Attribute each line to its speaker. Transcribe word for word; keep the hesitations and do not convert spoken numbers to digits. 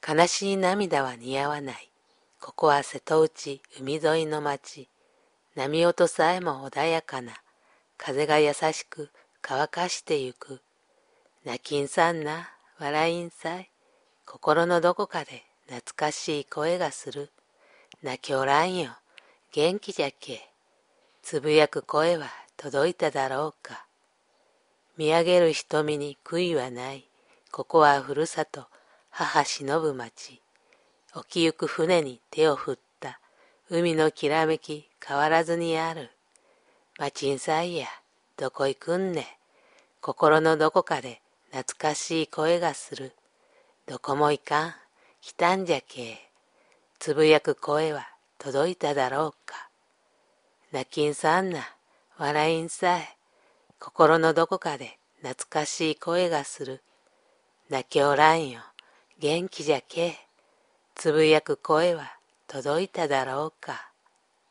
Speaker 1: 悲しい涙は似合わない。ここは瀬戸内海沿いの町。波音さえも穏やかな。風が優しく乾かしてゆく。泣きんさんな、笑いんさい。心のどこかで懐かしい声がする。泣きおらんよ、元気じゃけ。つぶやく声は届いただろうか。見上げる瞳に悔いはない。ここはふるさと、母忍ぶ町。沖行く船に手を振った。海のきらめき変わらずにある。町んさいや、どこ行くんね。心のどこかで懐かしい声がする。どこも行かん、来たんじゃけ。つぶやく声は届いただろうか。泣きんさんな、笑いんさい。心のどこかで懐かしい声がする。泣きおらんよ、元気じゃけ。つぶやく声は届いただろうか。